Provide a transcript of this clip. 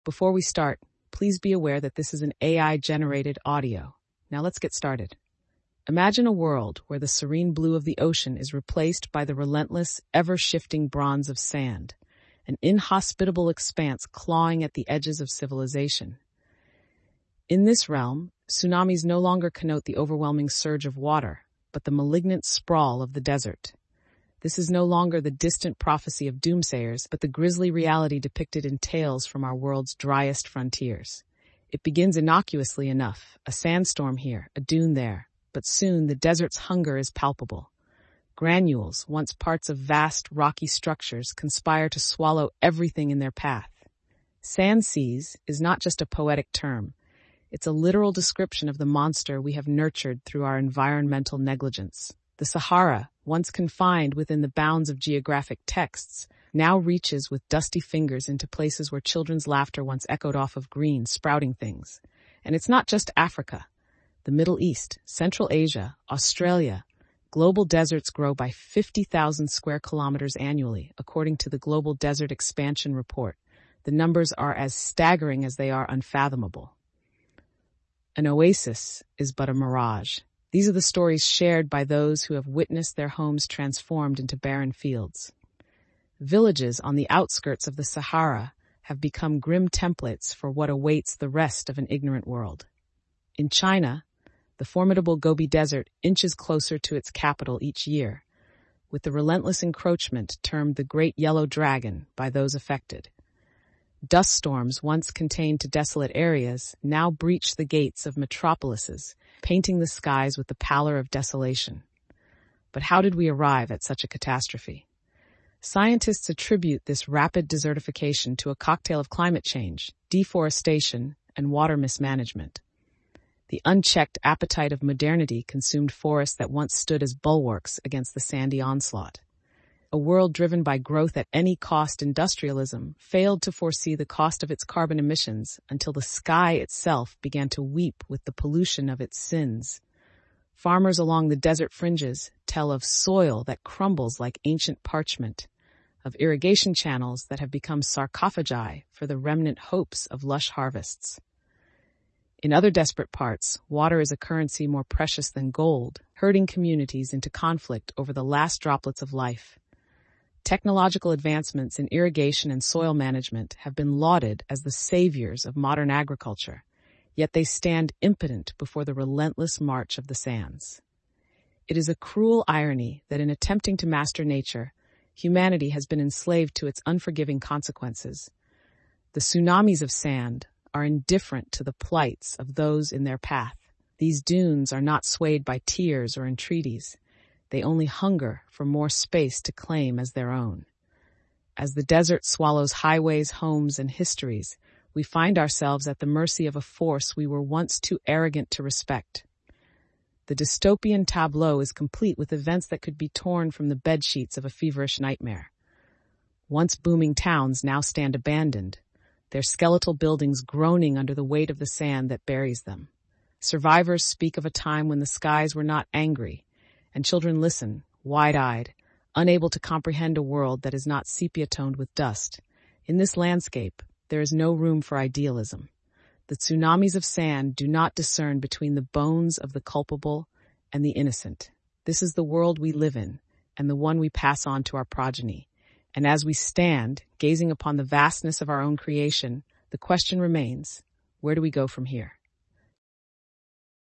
Before we start, please be aware that this is an AI-generated audio. Now let's get started. Imagine a world where the serene blue of the ocean is replaced by the relentless, ever-shifting bronze of sand, an inhospitable expanse clawing at the edges of civilization. In this realm, tsunamis no longer connote the overwhelming surge of water, but the malignant sprawl of the desert. This is no longer the distant prophecy of doomsayers, but the grisly reality depicted in tales from our world's driest frontiers. It begins innocuously enough, a sandstorm here, a dune there, but soon the desert's hunger is palpable. Granules, once parts of vast, rocky structures, conspire to swallow everything in their path. Sand seas is not just a poetic term. It's a literal description of the monster we have nurtured through our environmental negligence. The Sahara, once confined within the bounds of geographic texts, now reaches with dusty fingers into places where children's laughter once echoed off of green, sprouting things. And it's not just Africa. The Middle East, Central Asia, Australia, global deserts grow by 50,000 square kilometers annually, according to the Global Desert Expansion Report. The numbers are as staggering as they are unfathomable. An oasis is but a mirage. These are the stories shared by those who have witnessed their homes transformed into barren fields. Villages on the outskirts of the Sahara have become grim templates for what awaits the rest of an ignorant world. In China, the formidable Gobi Desert inches closer to its capital each year, with the relentless encroachment termed the Great Yellow Dragon by those affected. Dust storms once contained to desolate areas now breach the gates of metropolises, painting the skies with the pallor of desolation. But how did we arrive at such a catastrophe? Scientists attribute this rapid desertification to a cocktail of climate change, deforestation, and water mismanagement. The unchecked appetite of modernity consumed forests that once stood as bulwarks against the sandy onslaught. A world driven by growth at any cost industrialism failed to foresee the cost of its carbon emissions until the sky itself began to weep with the pollution of its sins. Farmers along the desert fringes tell of soil that crumbles like ancient parchment, of irrigation channels that have become sarcophagi for the remnant hopes of lush harvests. In other desperate parts, water is a currency more precious than gold, herding communities into conflict over the last droplets of life. Technological advancements in irrigation and soil management have been lauded as the saviors of modern agriculture, yet they stand impotent before the relentless march of the sands. It is a cruel irony that in attempting to master nature, humanity has been enslaved to its unforgiving consequences. The tsunamis of sand are indifferent to the plights of those in their path. These dunes are not swayed by tears or entreaties. They only hunger for more space to claim as their own. As the desert swallows highways, homes, and histories, we find ourselves at the mercy of a force we were once too arrogant to respect. The dystopian tableau is complete with events that could be torn from the bedsheets of a feverish nightmare. Once booming towns now stand abandoned, their skeletal buildings groaning under the weight of the sand that buries them. Survivors speak of a time when the skies were not angry, and children listen, wide-eyed, unable to comprehend a world that is not sepia-toned with dust. In this landscape, there is no room for idealism. The tsunamis of sand do not discern between the bones of the culpable and the innocent. This is the world we live in, and the one we pass on to our progeny. And as we stand, gazing upon the vastness of our own creation, the question remains, where do we go from here?